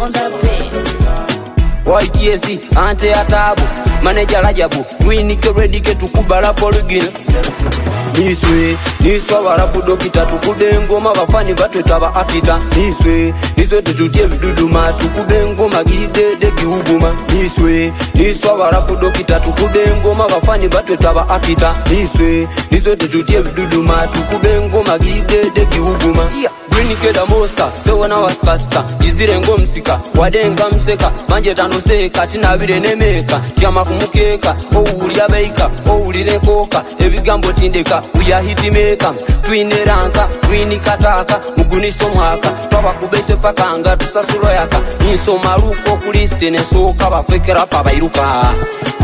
on the beat. YTC, ante atabu, manager Rajabu, Winnie ready ke tukubala poligin. Niswe warapu dokita tukube ngoma bafani batweta ba akita. Niswe tujutie biduduma tukube ngoma gidede giuguma. Niswe warapu dokita tukube ngoma bafani batweta ba akita. Niswe tujutie biduduma tukube ngoma gidede giuguma. Green keda monster, sewa na waskasta. Jizire ngomsika, wadenga mseka. Manje tano seka, tinabire nemeka. Chama kumukeka, uli abeika, uli rekoka. Ebigambo tindeka, uya hiti meka. Twine ranka, green kataka. Muguniso mwaka, twawa kubese pakanga. Tusasulo yaka, niso maruko kuliste. Nesoka, bafekera pa bairuka.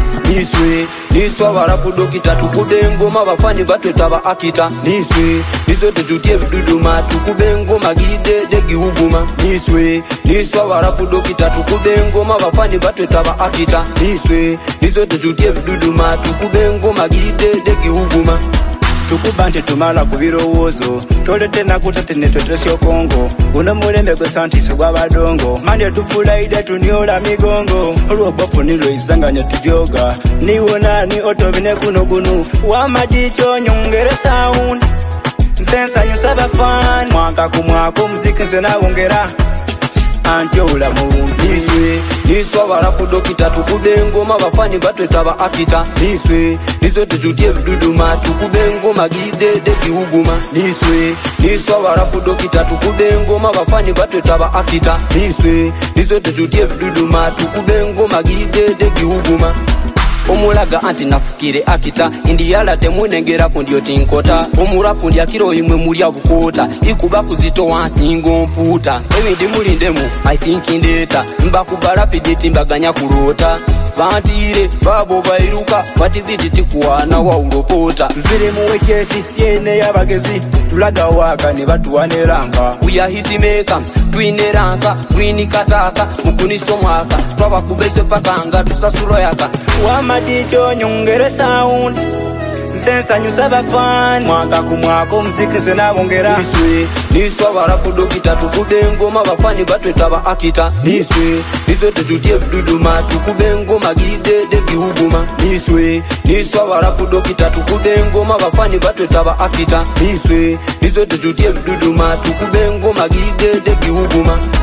Niswe warapu dokita tukube ngoma bafani batweta ba akita. Niswe tujutie biduduma tukube ngoma gidede giuguma. Niswe warapu dokita tukube ngoma bafani batweta ba akita. Niswe tujutie biduduma tukube ngoma gidede giuguma. Tukubante tumala kubirowozo tolete nakutate netwetesyo Kongo uno mulembe gwe santiso gw'abadongo manje tufulaide tuniola migongo olwobofu nilo isanganya tujoga niwo nani otobine kuno gunu wamajicho nyongere sound nsensa yusaba fan mwaka kumwako muziki nze nawongera anjola mu Niswe warapu dokita tukube ngoma bafani batweta ba akita. Niswe tujutie biduduma tukube ngoma gidede giuguma. Niswe warapu dokita tukube ngoma bafani batweta ba akita. Niswe tujutie biduduma tukube ngoma gidede giuguma. Omulaga anti nafukire akita indiyala temunengera kundiyo tinkota omurapu ndya kiro imwe mulya bukota ikuba kuzito wansingo mputa ebindi mulindemu I think indeta mbakubala piditi mbaganya kulota bantire babo bairuka batibiti tikuwana wa ulopota zire muwekesi yene yabagezi tulaga waka ne batuwaneranga uya hiti meka twine ranka green kataka muguniso mwaka twaba kubese pakanga tusasulo yaka wamajicho nyongere sound nsensa nyusaba fan mwaka kumwako muziki nze nawongera. Niswe warapu dokita tukube ngoma bafani batweta ba akita. Niswe tujutie biduduma tukube ngoma gidede giuguma. Niswe warapu dokita tukube ngoma bafani batweta ba akita. Niswe tujutie biduduma tukube ngoma gidede giuguma.